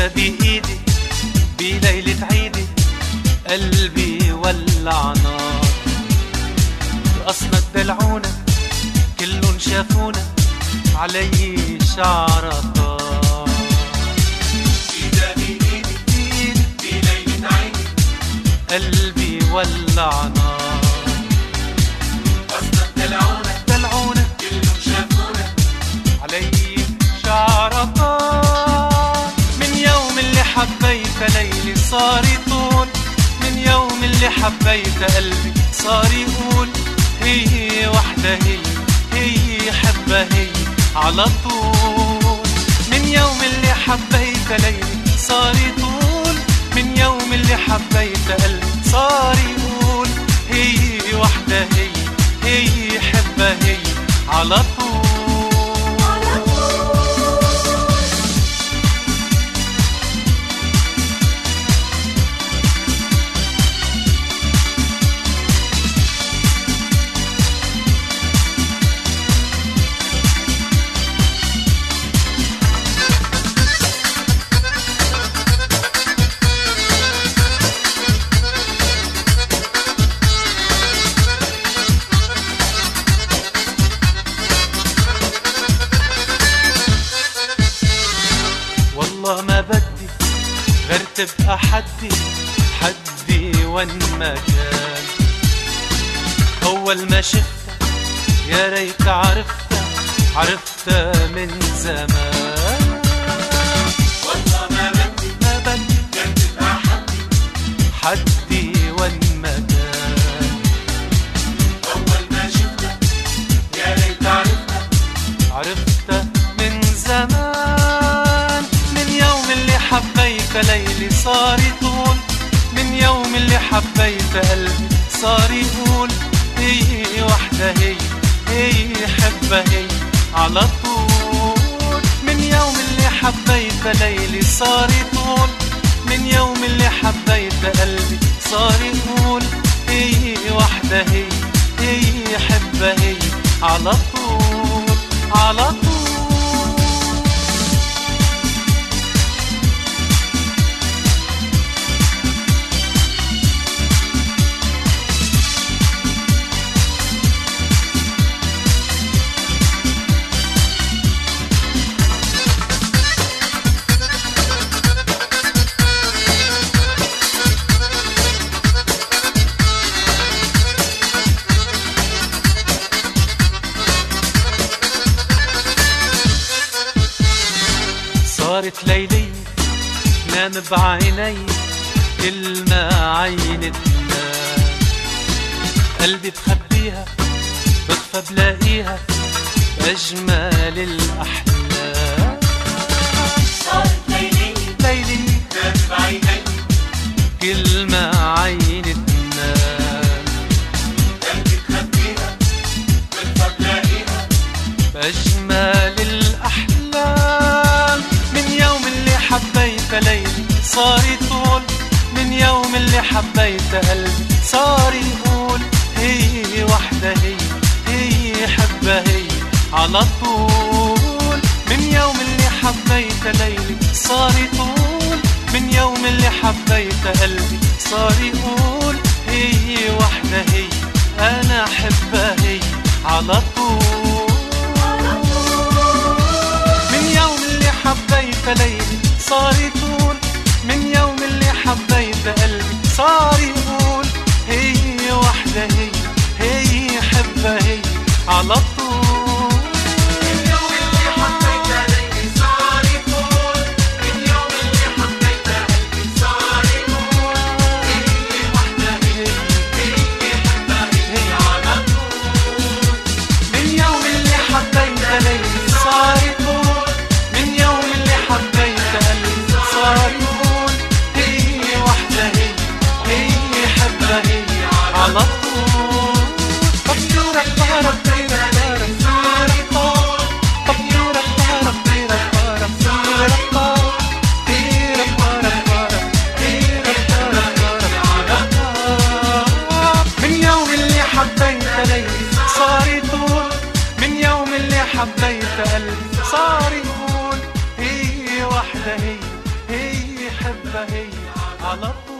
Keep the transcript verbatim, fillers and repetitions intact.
ايدها بايدي بليلة عيدي قلبي ولع نار. رقصنا الدلعونة كلن شافونا علي شعر طار. ايدها بايدي بليلة عيدي قلبي ولع نار. رقصنا الدلعونة دلعونة كلن شافونا علي شعر طار. من يوم اللي حبيت ليلي صار يطول، من يوم اللي حبيت قلبي صار يقول هي وحدة هي هي حبة هي على طول. من يوم اللي حبيت ليلي صار يطول، من يوم اللي حبيت قلبي صار يقول هي وحدة هي هي حبة هي على طول. والله ما بدي غير تبقى حدي حدي وين ما كان. أول ما شفتها يا ريت عرفتها عرفتها من زمان. والله ما بدي ما بدي غير تبقى حدي حدي وين ما كان. أول ما شفتها يا ريت عرفتها عرفتها من زمان. من يوم اللي حبيت ليلي صار يطول، من يوم اللي حبيت قلبي صار يقول هي وحدة هي هي حبة هي على طول. من يوم اللي حبيت ليلي صار يطول، من يوم اللي حبيت قلبي صار يقول هي وحدة هي هي حبة هي على طول على طول. صارت ليلي نام بعيني كل ما عيني تنام. قلبي بخبيها بخفى بلاقيها بأجمل الأحلام. صارت ليلي ليلي نام بعيني كل ما عيني تنام. قلبي تخبيها بخفى بلاقيها بأجمل الأحلام. من يوم اللي حبيت ليلي صار يطول، من يوم اللي حبيت قلبي صار يقول هي وحدة هي هي حبة هي على طول. من يوم اللي حبيت ليلي صار يطول، من يوم اللي حبيت قلبي صار يقول هي وحدة هي أنا حبة هي على طول. من يوم اللي حبيت ليلي صار يطول، من يوم اللي حبيت قلبي صار يقول هي وحدة هي هي حبة هي على طول. من يوم اللي حبيت ليلي صار يطول، من يوم اللي حبيت قلبي صار يقول هي وحدة هي هي حبة هي على طول. من يوم اللي حبيت ليلي صار يطول، من يوم اللي حبيت قلبي صار يقول هي وحدة هي هي حبة هي على طول. طبيرة طارة طيرة طارة طيرة طارة طبيرة طارة طيرة طارة طيرة طارة طيرة طارة طارة طيرة طارة طارة طارة. من يوم اللي حبيت ليلي صار يطول، من يوم اللي حبيت قلبي صار يقول هي وحدة هي هي المحبة هي على طول.